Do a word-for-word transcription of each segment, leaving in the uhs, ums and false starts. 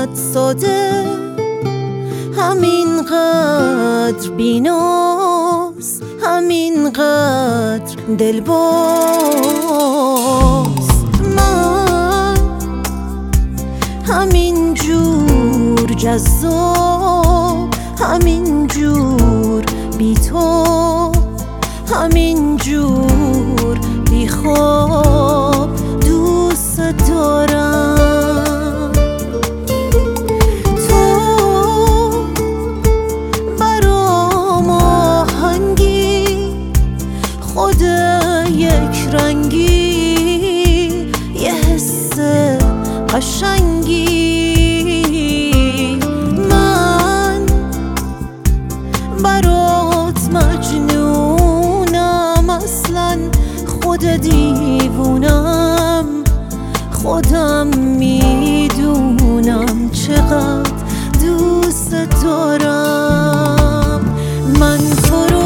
اینقدر ساده، همینقدر بیناست، همینقدر دلباز. من همین جور جذاب، همین جور بی تو، همین جور بی خواب دوست دارم. تو برام آهنگی، خود یک رنگی، یه حس قشنگی. من برات مجنونم، اصلاً خود دیوونم، خودم میدونم چقدر دوست دارم. من تو رو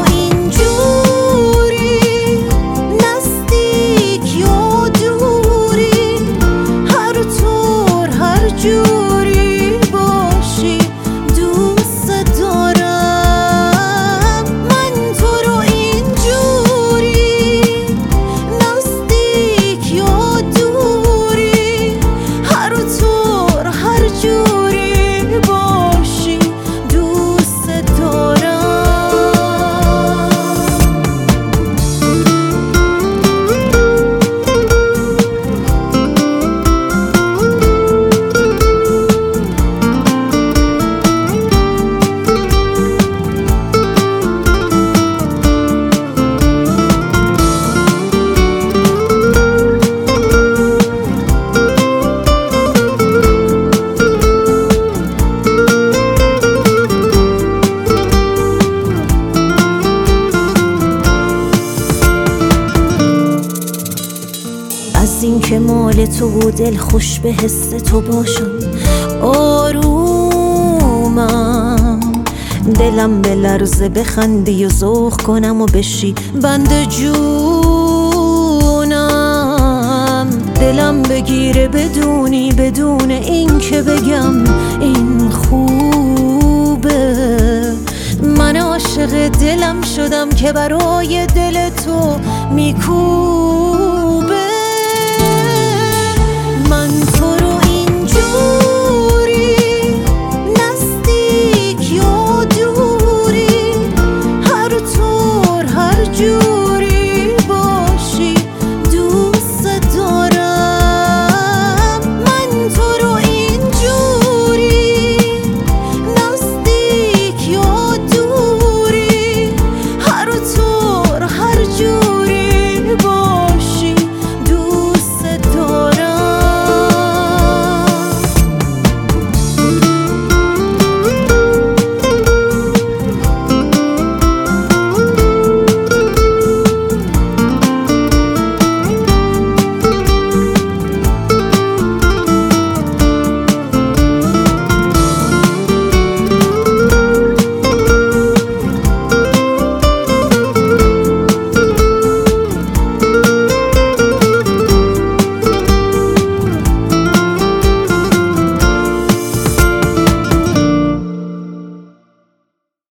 اینجوری نزدیک یا دوری، هر طور هر جوری باشی دوست دارم. من تو رو اینجوری نزدیک یا دوری، هر طور هر جوری باشی دوست دارم. از این که مال تو و دل خوش به حس تو باشم آرومم، دلم به لرزه بخندی و ذوق کنم و بشی بند جونم. دلم بگیره بدونی بدون این که بگم این خوبه. من عاشق دلم شدم که برای دل تو میکوبه. من تو رو اینجوری نزدیک یا دوری، هر طور هر جور